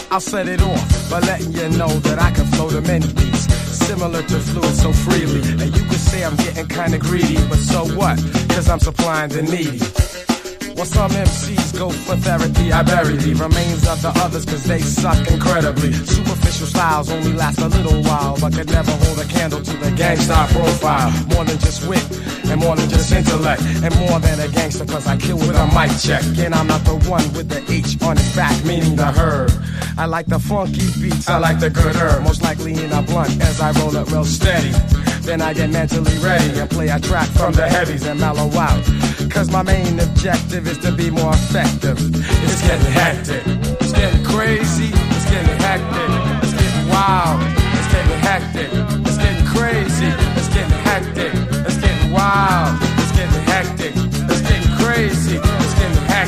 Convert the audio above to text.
I'll set it off by letting you know that I can flow to many beats, similar to fluid so freely. And you could say I'm getting kinda greedy, but so what? Cause I'm supplying the needy. While some MCs go for therapy, I bury the remains of the others cause they suck incredibly. Superficial styles only last a little while, but could never hold a candle to the gangsta profile. More than just wit, and more than just intellect, and more than a gangster cause I kill with a mic check. And I'm not the one with the H on his back, meaning the herd. I like the funky beats, I like the good herb. Most likely in a blunt as I roll it real steady. Then I get mentally ready and play a track from the heavies and mellow out. Cause my main objective is to be more effective. It's getting hectic, it's getting crazy, it's getting hectic, it's getting wild.